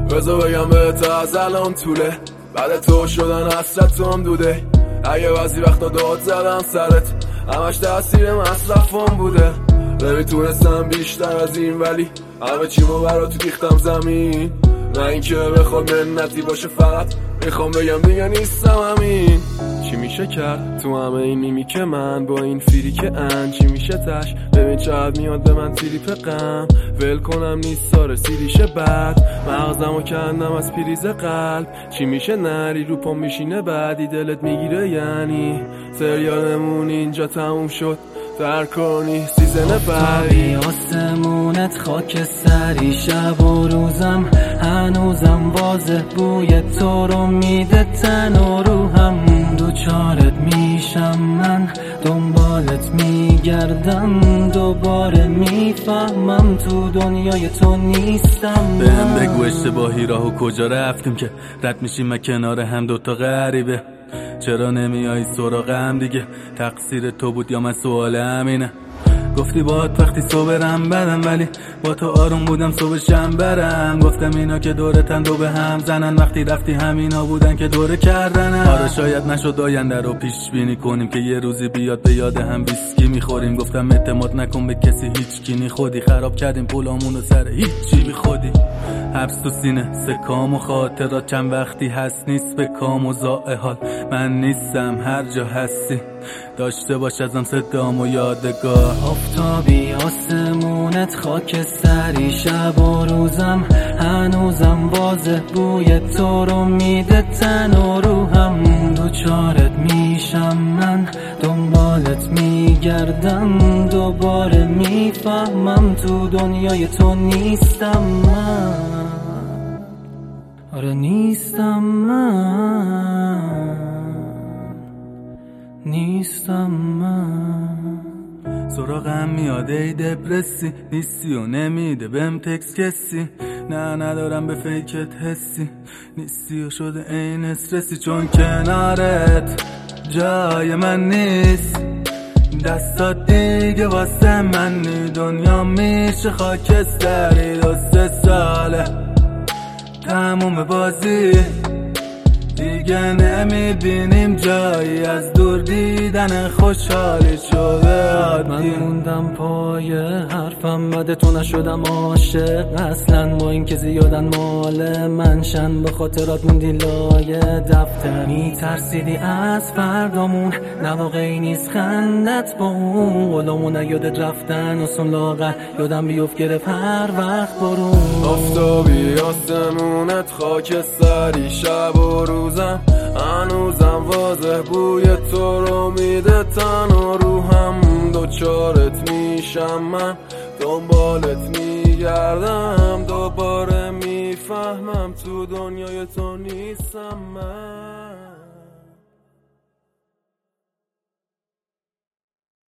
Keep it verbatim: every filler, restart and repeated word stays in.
بذار بگم بهت از الان طوله، بعد تو شدن حسرت تو هم دوده. اگه بعضی وقتا داد زدم سرت، همش تأثیر مصرفم بوده. نمیتونستم بیشتر از این، ولی همه چیمو برات ریختم زمین. نه اینکه بخواد منتی باشه، فقط میخوام بگم دیگه نیستم همین. چی میشه کرد تو همه این میمی که من با این فیری که ان؟ چی میشه تش؟ ببین چقدر میاد به من تریپ غم. ول کنم نیستا رسیدیشه بعد، مغزمو کندم از پریز قلب. چی میشه نری رو پام میشینه بعدی دلت میگیره، یعنی سریالمون اینجا تموم شد، در کنی سیزن بعدی. آسمونت خاک سری، شب و روزم هنوزم واضح بوی تو رو میده تن و روحم. دوچارت میشم من، دنبالت میگردم، دوباره میفهمم تو دنیای تو نیستم. بهم بگو اشتباهی راهو کجا رفتیم که رد میشیم کنار هم دوتا غریبه؟ چرا نمیای سراغم دیگه؟ تقصیر تو بود یا من؟ سوال همینه. گفتی باهات وقتی صبحم بدم، ولی با تو آروم بودم صبحشم برم. گفتم اینا که دورتن دو به هم زنن، وقتی رفتی همینا بودن که دوره کردنن. آره شاید نشد آینده رو پیش بینی کنیم، که یه روزی بیاد به یاد هم ویسکی میخوریم. گفتم اعتماد نکن به کسی هیچ کینی، خودی خراب کردیم پولامونو سر هیچی بی خودی. حبس تو سینه سکام و خاطرات، چند وقتی هست نیست به کام و زائه حال. من نیستم هر جا هستی، داشته باش ازم صدام و یادگار. آفتابی آسمونت خاک سری، شب و روزم هنوزم واضح بوی تو رو میده تن و روحم. دوچارت میشم من، دنبالت میگردم، دوباره میفهمم تو دنیای تو نیستم من. آره نیستم من، نیستم من. سراغم میاد ای دپرسی، نیستی و نمیده بهم تکس کسی. نه ندارم به فیکت حسی، نیستی و شده این استرسی. چون کنارت جای من نیست، دستات دیگه واسه من نی. دنیا میشه خاکستری، دو سه ساله تموم بازی، دیگه نمیبینیم جایی از دور دیدن خوشحالی شده عادی. من موندم پای حرفم، بعد تو نشدم عاشق اصلا. با این که زیادن مال منشن، به خاطرات موندی لای دفتر. میترسیدی از فردامون، نه واقعی نیست خندت با اون. قولامون یادت رفتن اصلا لاغر، یادم بیوف گرفت هر وقت برون. آفتابی آسمونت خاک سری، شب و روزم هنوزم واضح بوی تو رو میده تن و روحم. دوچارت میشم من، دنبالت میگردم، دوباره میفهمم تو دنیای تو نیستم من.